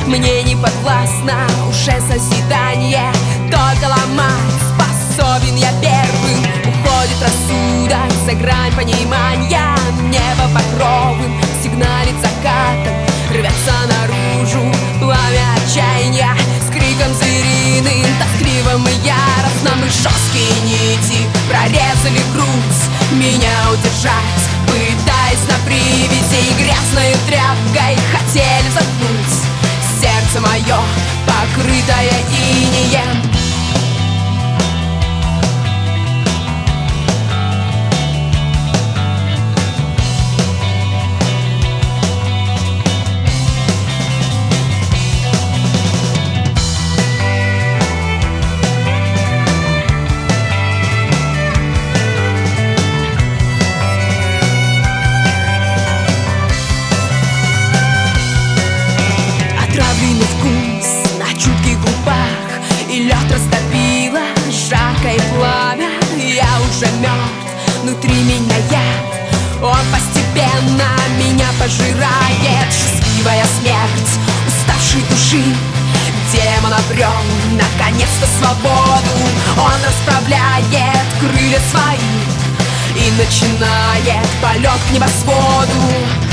мне не подвластно уже созидание. Только ломать способен я первым. Уходит рассудок за грань понимания. Небо покровым сигналит закатом. Рвется наружу пламя отчаяния. С криком звериным, тоскливым и яростным. И жесткие нити прорезали грудь. Меня удержать, пытаясь на привязи, грязной тряпкой хотели заткнуть сердце мое, покрытое инеем. Отравленный вкус на чутких губах, и лед растопило жаркое пламя. Я уже мертв, внутри меня яд. Он постепенно меня пожирает. Счастливая смерть уставшей души. Демон обрел наконец-то свободу. Он расправляет крылья свои и начинает полет к небосводу.